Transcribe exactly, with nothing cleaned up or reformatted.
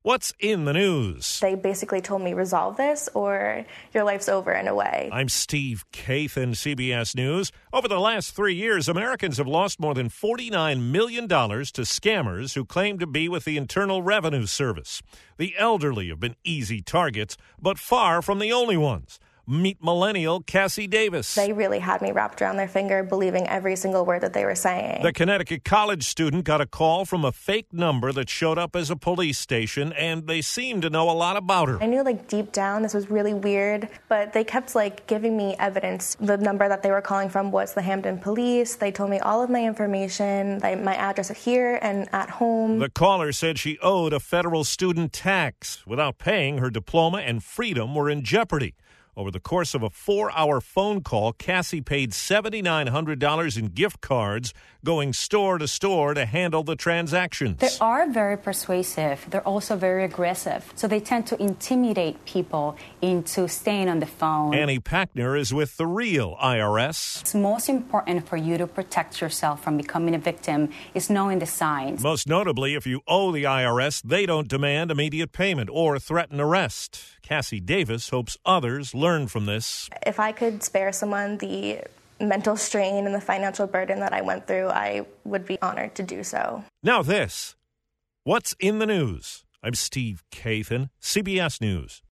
What's in the news? They basically told me, resolve this or your life's over in a way. I'm Steve Kathan, C B S News. Over the last three years, Americans have lost more than forty-nine million dollars to scammers who claim to be with the Internal Revenue Service. The elderly have been easy targets, but far from the only ones. Meet millennial Cassie Davis. They really had me wrapped around their finger, believing every single word that they were saying. The Connecticut college student got a call from a fake number that showed up as a police station, and they seemed to know a lot about her. I knew, like, deep down this was really weird, but they kept, like, giving me evidence. The number that they were calling from was the Hampden Police. They told me all of my information, like my address here and at home. The caller said she owed a federal student tax. Without paying, her diploma and freedom were in jeopardy. Over the course of a four-hour phone call, Cassie paid seven thousand nine hundred dollars in gift cards, going store to store to handle the transactions. They are very persuasive. They're also very aggressive. So they tend to intimidate people into staying on the phone. Annie Packner is with the real I R S. It's most important for you to protect yourself from becoming a victim is knowing the signs. Most notably, if you owe the I R S, they don't demand immediate payment or threaten arrest. Cassie Davis hopes others learn from this. If I could spare someone the mental strain and the financial burden that I went through, I would be honored to do so. Now this. What's in the news? I'm Steve Kathan, C B S News.